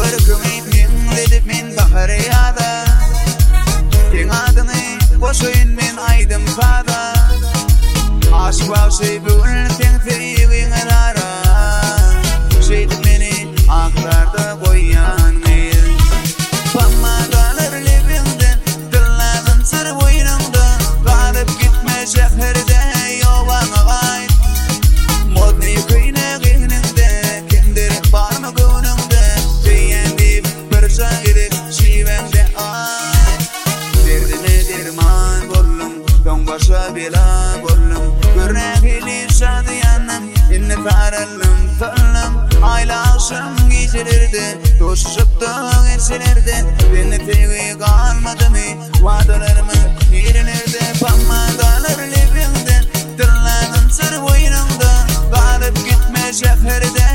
Bırkımı min edip min bahariyada Ten adını koşuyun min aydım fada Aşk var sevgül ten feriyin ara Şeydip beni aklarda koyan gıyır Pamma kalır lebimden Kılladın sır boynumda Kalıp gitme şehirde yolana gayt Modni kıyne gıynımda Kendir var mı gönümde Beğendim bir şahidi şivende ay Derdime derman bollum Don başa bela bollum Görnekili şadiyanım İnne farallım fallım Ayla akşam gecelerdi Toşuşup da geçelerde Beni tevi kalmadı mı Vadalarımı yerinirdi Pamma kalır lebimden Tırladın sır boynumda Kalıp gitme şehirde